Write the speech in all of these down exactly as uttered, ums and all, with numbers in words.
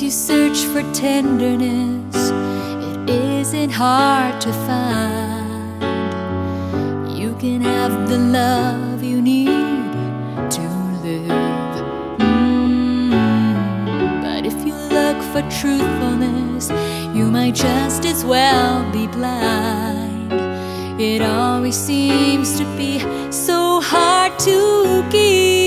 you search for tenderness, it isn't hard to find. You can have the love you need to live. mm. But if you look for truthfulness, you might just as well be blind. It always seems to be so hard to give.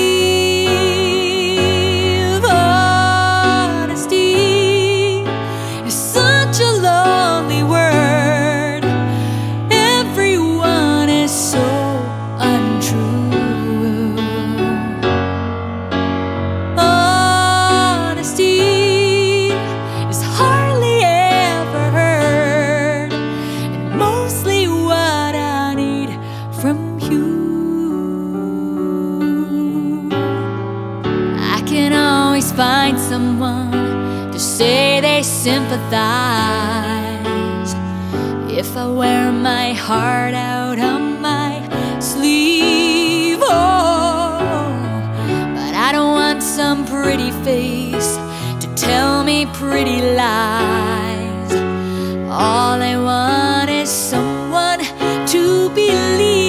Find someone to say they sympathize if I wear my heart out on my sleeve. Oh, but I don't want some pretty face to tell me pretty lies. All I want is someone to believe.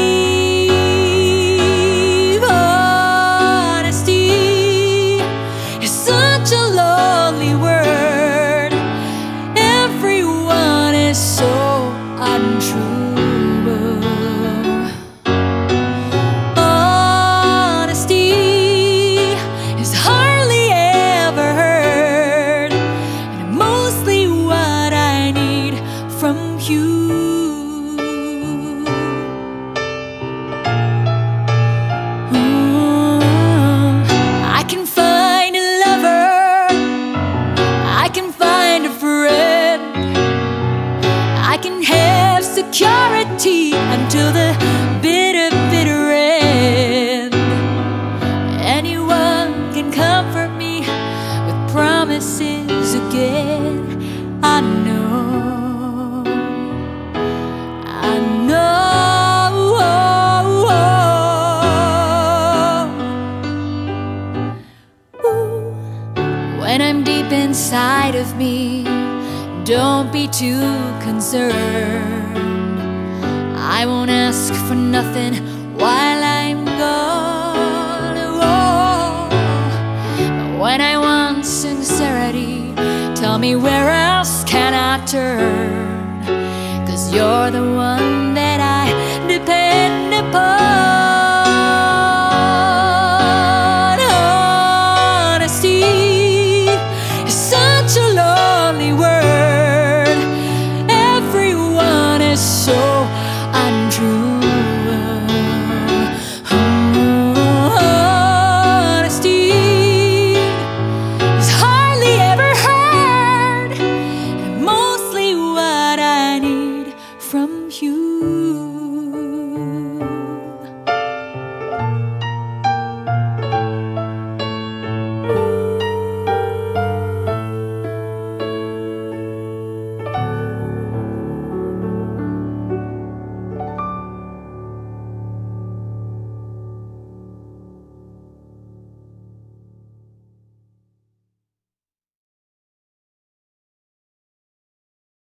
Security until the bitter, bitter end. Anyone can comfort me with promises again. I know, I know. Ooh. When I'm deep inside of me, don't be too concerned. I won't ask for nothing while I'm gone. Oh, but when I want sincerity, tell me where else can I turn? 'Cause you're the one